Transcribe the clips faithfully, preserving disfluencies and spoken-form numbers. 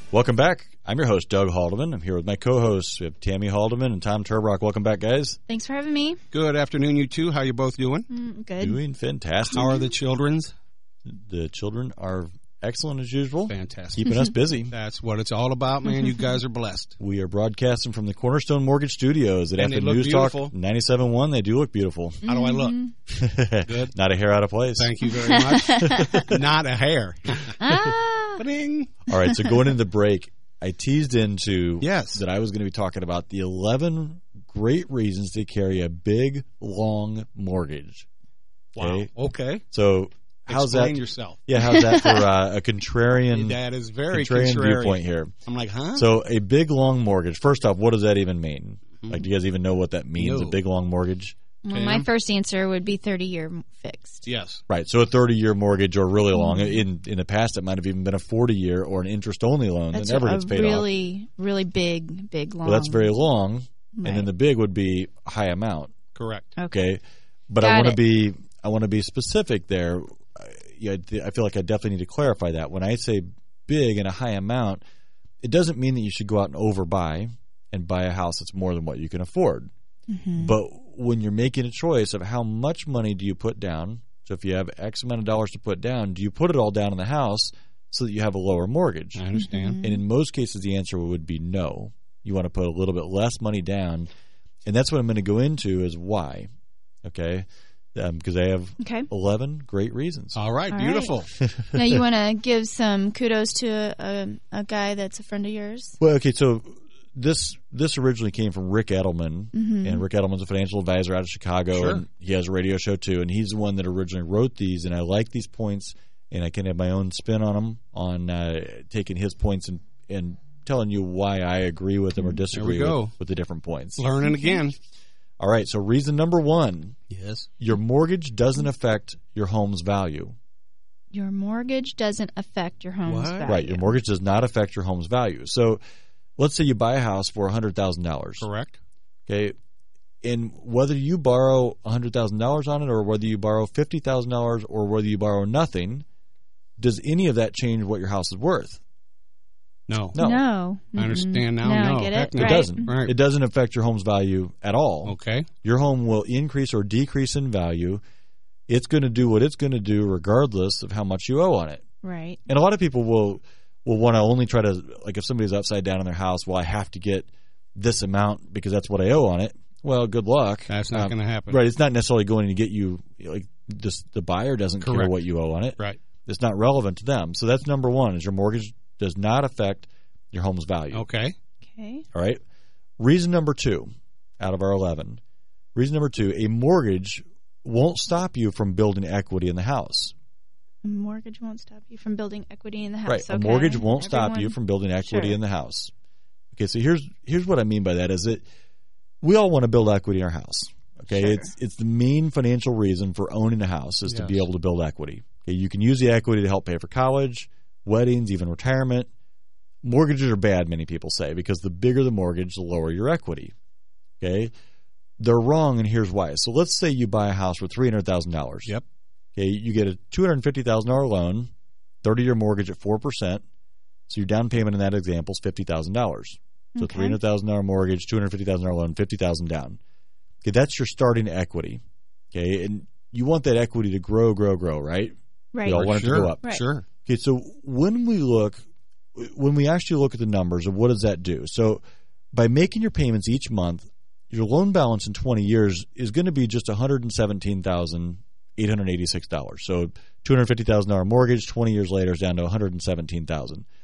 Welcome back. I'm your host, Doug Haldeman. I'm here with my co-hosts. We have Tammy Haldeman and Tom Turbrock. Welcome back, guys. Thanks for having me. Good afternoon, you two. How you both doing? Mm, good. Doing fantastic. How are the children's? The children are excellent as usual. Fantastic. Keeping us busy. That's what it's all about, man. You guys are blessed. We are broadcasting from the Cornerstone Mortgage Studios at And F M they look News beautiful. Talk ninety-seven point one. They do look beautiful. How do I look? Good. Not a hair out of place. Thank you very much. Not a hair. Ah. Ba-ding. All right, so going into the break, I teased into Yes. that I was going to be talking about the eleven great reasons to carry a big, long mortgage. Wow. Okay. So how's Explain that? yourself. Yeah, how's that for uh, a contrarian, That is very contrarian, contrarian. viewpoint here? I'm like, huh? So a big, long mortgage. First off, what does that even mean? Like, do you guys even know what that means, No. a big, long mortgage? Well, my first answer would be thirty-year fixed. Yes. Right, so a thirty-year mortgage or really long. In in the past, it might have even been a forty-year or an interest-only loan That's that never a gets paid really, really big, big long. off. Well, that's very long, Right. and then the big would be a high amount. Correct. Okay. Okay, but I Got want to it. be I want to be specific there. Uh, Yeah, I feel like I definitely need to clarify that. When I say big and a high amount, it doesn't mean that you should go out and overbuy and buy a house that's more than what you can afford. Mm-hmm. But when you're making a choice of how much money do you put down, so if you have X amount of dollars to put down, do you put it all down in the house so that you have a lower mortgage? I understand. And in most cases, the answer would be no. You want to put a little bit less money down. And that's what I'm going to go into is why. Okay? Because um, I have Okay. eleven great reasons. All right. All Beautiful. Now, you want to give some kudos to a, a, a guy that's a friend of yours? Well, okay, so this this originally came from Rick Edelman, Mm-hmm. and Rick Edelman's a financial advisor out of Chicago, Sure. and he has a radio show too, and he's the one that originally wrote these, and I like these points, and I can have my own spin on them, on uh, taking his points and, and telling you why I agree with them or disagree go. with, with the different points. Learning again. All right, so reason number one, Yes. your mortgage doesn't affect your home's value. Your mortgage doesn't affect your home's What? value. Right, your mortgage does not affect your home's value. So let's say you buy a house for one hundred thousand dollars. Correct. Okay, and whether you borrow one hundred thousand dollars on it or whether you borrow fifty thousand dollars or whether you borrow nothing, does any of that change what your house is worth? No. No. No. I understand now. No, No. I get Heck it. no. It Right. doesn't. Right. It doesn't affect your home's value at all. Okay. Your home will increase or decrease in value. It's going to do what it's going to do regardless of how much you owe on it. Right. And a lot of people will will want to only try to, like if somebody's upside down in their house, well, I have to get this amount because that's what I owe on it. Well, good luck. That's not Um, going to happen. Right. It's not necessarily going to get you, like this, the buyer doesn't care Correct. what you owe on it. Right. It's not relevant to them. So that's number one is your mortgage does not affect your home's value. Okay. Okay. All right. Reason number two out of our eleven. Reason number two, a mortgage won't stop you from building equity in the house. A mortgage won't stop you from building equity in the house. Right. A Okay. mortgage won't stop you Everyone- from building equity Sure. in the house. Okay, so here's here's what I mean by that is that we all want to build equity in our house. Okay, Sure. it's it's the main financial reason for owning a house is to be Yes. able to build equity. Okay, you can use the equity to help pay for college, weddings, even retirement. Mortgages are bad, many people say, because the bigger the mortgage, the lower your equity. Okay, they're wrong, and here's why. So let's say you buy a house for three hundred thousand dollars. Yep. Okay, you get a two hundred fifty thousand dollars loan, thirty-year mortgage at four percent. So your down payment in that example is fifty thousand dollars. So Okay. three hundred thousand dollars mortgage, two hundred fifty thousand dollars loan, fifty thousand dollars down. Okay, that's your starting equity. Okay, and you want that equity to grow, grow, grow, right? Right. We all want it to Sure. go up. Right. Sure. Okay, so when we look, when we actually look at the numbers of what does that do? So by making your payments each month, your loan balance in twenty years is going to be just one hundred seventeen thousand eight hundred eighty-six dollars. So two hundred fifty thousand dollars mortgage, twenty years later is down to one hundred seventeen thousand dollars.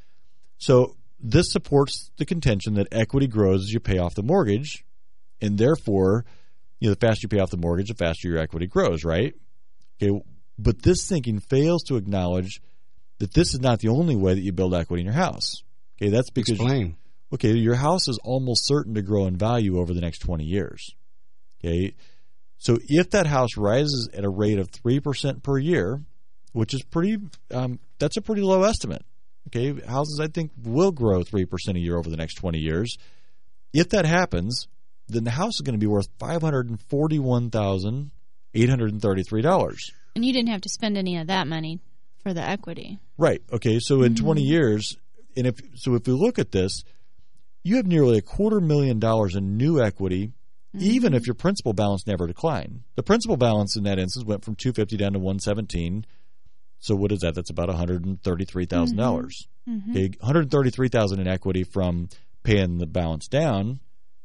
So this supports the contention that equity grows as you pay off the mortgage, and therefore, you know, the faster you pay off the mortgage, the faster your equity grows, right? Okay, but this thinking fails to acknowledge that this is not the only way that you build equity in your house. Okay, that's because Explain. okay, your house is almost certain to grow in value over the next twenty years. Okay, so if that house rises at a rate of three percent per year, which is pretty, um, that's a pretty low estimate. Okay, houses I think will grow three percent a year over the next twenty years. If that happens, then the house is going to be worth five hundred forty-one thousand eight hundred thirty-three dollars. And you didn't have to spend any of that money for the equity. Right. Okay. So in twenty years, and if so, if we look at this, you have nearly a quarter million dollars in new equity, mm-hmm. even if your principal balance never declined. The principal balance in that instance went from two hundred fifty dollars down to one hundred seventeen dollars. So what is that? That's about one hundred thirty-three thousand dollars. Mm-hmm. Okay, one hundred thirty-three thousand dollars in equity from paying the balance down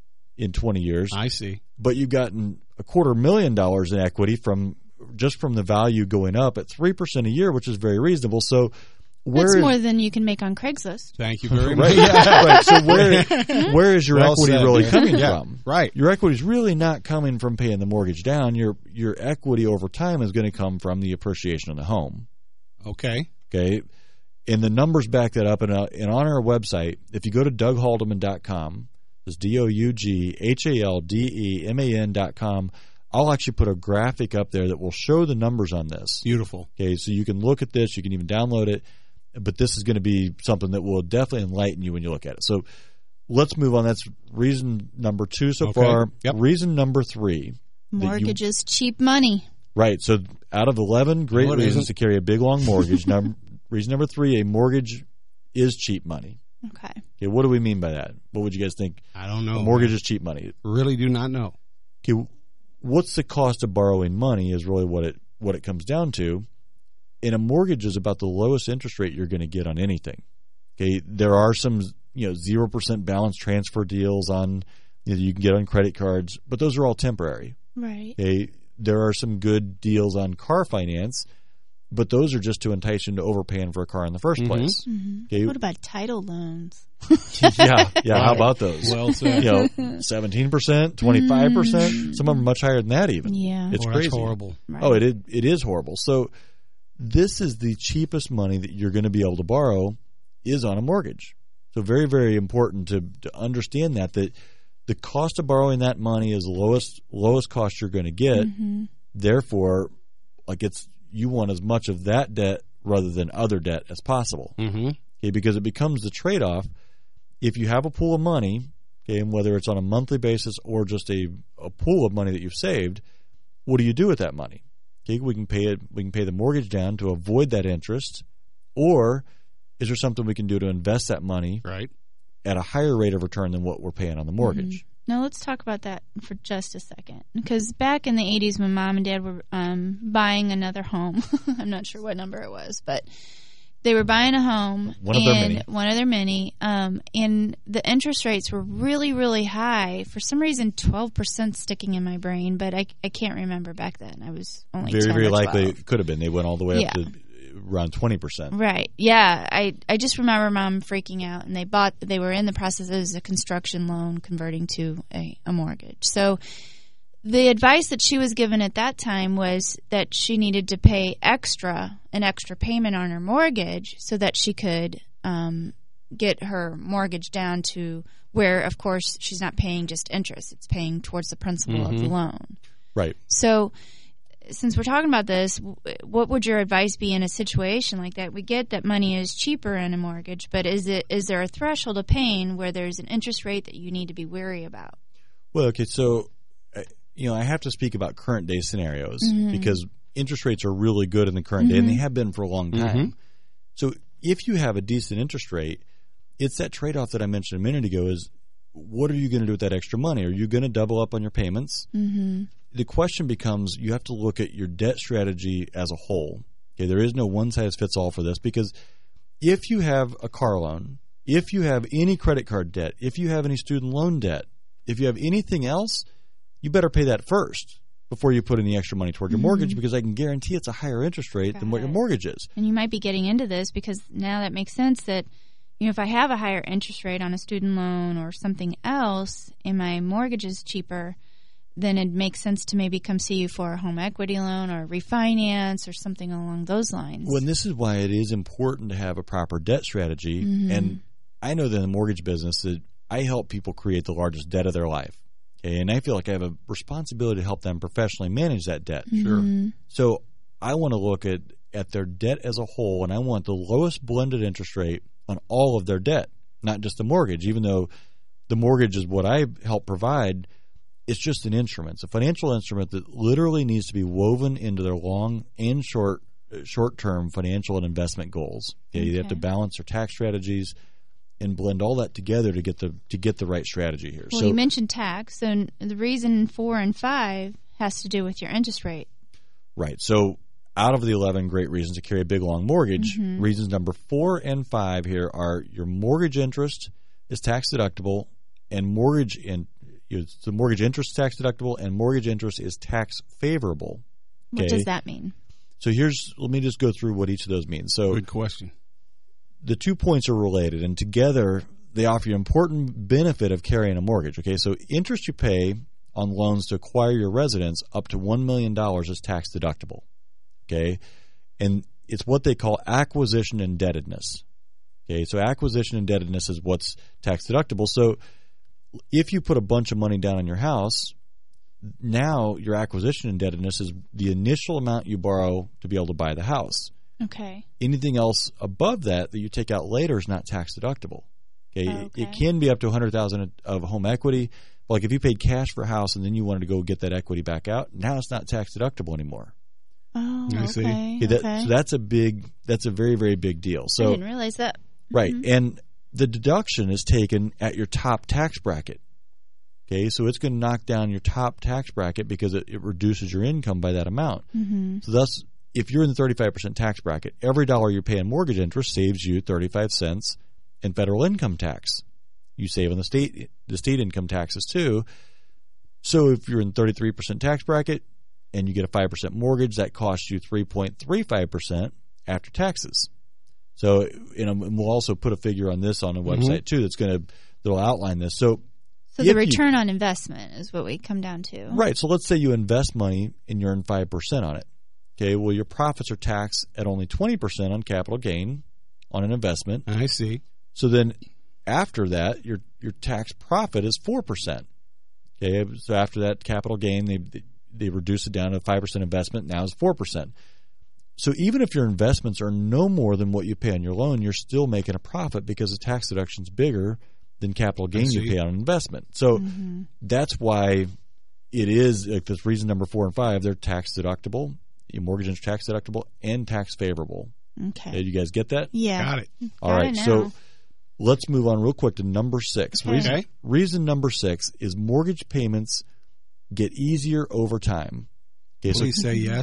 in twenty years. I see. But you've gotten a quarter million dollars in equity from just from the value going up at three percent a year, which is very reasonable. So where That's is, more than you can make on Craigslist. Thank you very much. right, yeah, right. So where, where is your well equity said, really man. coming yeah, from? Right. Your equity is really not coming from paying the mortgage down. Your your equity over time is going to come from the appreciation of the home. Okay. Okay. And the numbers back that up. And, uh, and on our website, if you go to doug haldeman dot com, it's D O U G H A L D E M A N dot com, I'll actually put a graphic up there that will show the numbers on this. Beautiful. Okay, so you can look at this. You can even download it. But this is going to be something that will definitely enlighten you when you look at it. So let's move on. That's reason number two so okay. far. Yep. Reason number three. Mortgages, cheap money. Right. So out of eleven great No, it reasons isn't. to carry a big, long mortgage, num- reason number three, a mortgage is cheap money. Okay. Okay, what do we mean by that? What would you guys think? I don't know. A mortgage is cheap money. Really do not know. Okay, what's the cost of borrowing money is really what it what it comes down to. And a mortgage is about the lowest interest rate you're going to get on anything. Okay, there are some you know zero percent balance transfer deals on you, know, you can get on credit cards, but those are all temporary. Right. Okay, there are some good deals on car finance, but those are just to entice you into overpaying for a car in the first Mm-hmm. place. Mm-hmm. Okay. What about title loans? yeah, yeah. How Right. about those? Well said. You know, seventeen percent, twenty-five percent. Some of them are much higher than that even. Yeah. It's oh, crazy. That's horrible. Right. Oh, it is, it is horrible. So this is the cheapest money that you're going to be able to borrow is on a mortgage. So very, very important to, to understand that, that the cost of borrowing that money is the lowest, lowest cost you're going to get. Mm-hmm. Therefore, like it's you want as much of that debt rather than other debt as possible. Mm-hmm. Okay, because it becomes the trade-off. If you have a pool of money, okay, and whether it's on a monthly basis or just a, a pool of money that you've saved, what do you do with that money? Okay, we can pay it. We can pay the mortgage down to avoid that interest, or is there something we can do to invest that money Right. at a higher rate of return than what we're paying on the mortgage? Mm-hmm. Now let's talk about that for just a second. Because back in the eighties when Mom and Dad were um, buying another home, I'm not sure what number it was, but they were buying a home. One of and their many. One of their many. Um, and the interest rates were really, really high. For some reason, twelve percent sticking in my brain, but I, I can't remember back then. I was only Very, ten very or likely twelve. it could have been. They went all the way Yeah. up to around twenty percent. Right. Yeah. I, I just remember Mom freaking out, and they bought. They were in the process as a construction loan converting to a, a mortgage. So the advice that she was given at that time was that she needed to pay extra, an extra payment on her mortgage, so that she could um, get her mortgage down to where, of course, she's not paying just interest; it's paying towards the principal Mm-hmm. of the loan. Right. So, since we're talking about this, what would your advice be in a situation like that? We get that money is cheaper in a mortgage, but is it is there a threshold of pain where there's an interest rate that you need to be wary about? Well, okay, so uh, you know, I have to speak about current day scenarios Mm-hmm. because interest rates are really good in the current day, and they have been for a long time. Mm-hmm. So if you have a decent interest rate, it's that trade-off that I mentioned a minute ago is what are you going to do with that extra money? Are you going to double up on your payments? Mm-hmm. The question becomes you have to look at your debt strategy as a whole. Okay, there is no one-size-fits-all for this because if you have a car loan, if you have any credit card debt, if you have any student loan debt, if you have anything else, you better pay that first before you put any extra money toward your Mm-hmm. mortgage because I can guarantee it's a higher interest rate Got than what your it. mortgage is. And you might be getting into this because now that makes sense that, you know, if I have a higher interest rate on a student loan or something else and my mortgage is cheaper, then it makes sense to maybe come see you for a home equity loan or refinance or something along those lines. Well, and this is why it is important to have a proper debt strategy. Mm-hmm. And I know that in the mortgage business that I help people create the largest debt of their life. Okay? And I feel like I have a responsibility to help them professionally manage that debt. Mm-hmm. So I want to look at, at their debt as a whole, and I want the lowest blended interest rate on all of their debt, not just the mortgage, even though the mortgage is what I help provide. It's just an instrument. It's a financial instrument that literally needs to be woven into their long and short short-term financial and investment goals. Okay? Okay. They have to balance their tax strategies. and blend all that together to get the to get the right strategy here. Well, so you mentioned tax, so the reason four and five has to do with your interest rate. Right. So out of the eleven great reasons to carry a big long mortgage, mm-hmm. reasons number four and five here are your mortgage interest is tax deductible, and mortgage in you know, the mortgage interest is tax deductible, and mortgage interest is tax favorable. Okay? What does that mean? So here's let me just go through what each of those means. So good question. The two points are related, and together they offer you an important benefit of carrying a mortgage. Okay, so interest you pay on loans to acquire your residence up to one million dollars is tax deductible. Okay, and it's what they call acquisition indebtedness. Okay, so acquisition indebtedness is what's tax deductible. So if you put a bunch of money down on your house, now your acquisition indebtedness is the initial amount you borrow to be able to buy the house. Okay. Anything else above that that you take out later is not tax deductible. Okay, okay. It, it can be up to one hundred thousand dollars of home equity. But like if you paid cash for a house and then you wanted to go get that equity back out, now it's not tax deductible anymore. Oh, I okay. see. Okay, that, okay. So that's a big, that's a very very big deal. So I didn't realize that. Right, Mm-hmm. and the deduction is taken at your top tax bracket. Okay, so it's going to knock down your top tax bracket because it, it reduces your income by that amount. Mm-hmm. So thus, if you're in the thirty-five percent tax bracket, every dollar you pay in mortgage interest saves you thirty-five cents in federal income tax. You save on the state the state income taxes too. So if you're in thirty-three percent tax bracket and you get a five percent mortgage, that costs you three point three five percent after taxes. So, you know, and we'll also put a figure on this on the website mm-hmm. too that's going to that'll outline this. So So the return you, on investment is what we come down to. Right. So let's say you invest money and you earn five percent on it. Okay. Well, your profits are taxed at only twenty percent on capital gain on an investment. I see. So then after that, your your tax profit is four percent. Okay. So after that capital gain, they they reduce it down to five percent investment. Now it's four percent. So even if your investments are no more than what you pay on your loan, you're still making a profit because the tax deduction is bigger than capital gain you pay on an investment. So mm-hmm. that's why it is, like this reason number four and five, they're tax deductible, your mortgage interest tax deductible, and tax favorable. Okay. Did you guys get that? Yeah. Got it. All Got right. it So let's move on real quick to number six. Okay. Reason, Okay. reason number six is mortgage payments get easier over time. Okay, so please say yes.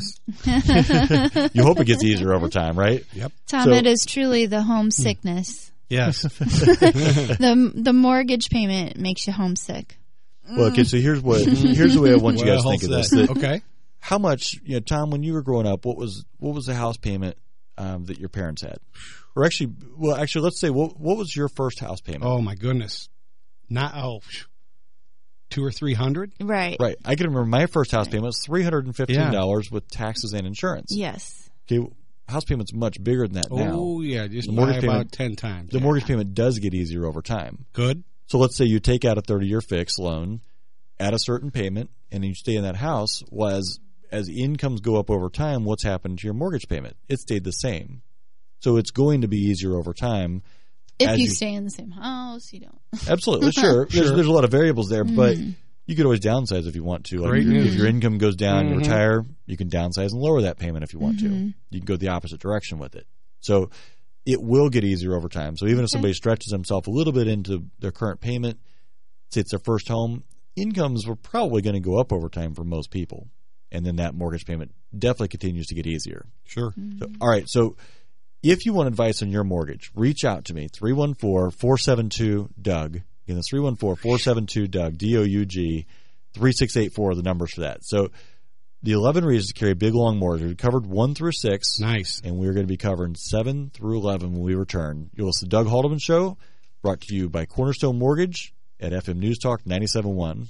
You hope it gets easier over time, right? Yep. Tom, So- it is truly the homesickness. Yes. the The mortgage payment makes you homesick. Well, okay, so here's what here's the way I want you guys to think of this. That Okay. how much, you know, Tom, when you were growing up, what was what was the house payment um, that your parents had? Or actually, well, actually, let's say what what was your first house payment? Oh my goodness. Not oh, two or three hundred. Right. Right. I can remember my first house payment was three hundred and fifteen dollars with taxes and insurance. Yes. Okay, house payment's much bigger than that now. Oh yeah, just The mortgage by about payment- ten times. The yeah. mortgage payment does get easier over time. Good. So let's say you take out a thirty-year fixed loan at a certain payment, and you stay in that house. Well, as as incomes go up over time, what's happened to your mortgage payment? It stayed the same. So it's going to be easier over time. If as you, you stay in the same house, you don't. Absolutely, sure. There's, Sure. there's a lot of variables there, but Mm. you could always downsize if you want to. Like Great if news. your income goes down, you Mhm. retire, you can downsize and lower that payment if you want Mhm. to. You can go the opposite direction with it. So it will get easier over time. So even if Okay. somebody stretches themselves a little bit into their current payment, say it's their first home, incomes were probably going to go up over time for most people. And then that mortgage payment definitely continues to get easier. Sure. So, all right, so if you want advice on your mortgage, reach out to me, three one four, four seven two, D U G. Again, that's three one four, four seven two, D U G, D O U G. three six eight four are the numbers for that. So the eleven reasons to carry a big, long mortgage. We covered one through six, Nice. and we're going to be covering seven through eleven when we return. You'll listen to Doug Haldeman Show, brought to you by Cornerstone Mortgage at F M News Talk ninety-seven point one.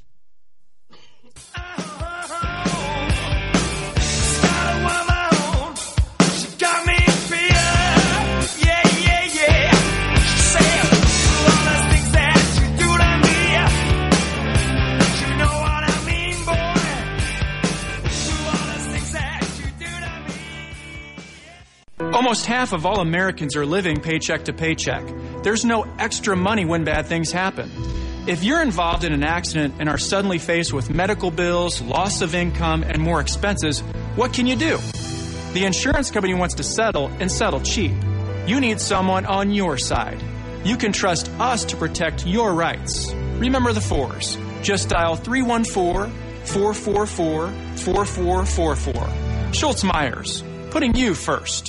Almost half of all Americans are living paycheck to paycheck. There's no extra money when bad things happen. If you're involved in an accident and are suddenly faced with medical bills, loss of income, and more expenses, what can you do? The insurance company wants to settle and settle cheap. You need someone on your side. you can trust us to protect your rights. Remember the fours. Just dial three one four, four four four, four four four four. Schultz Myers, putting you first.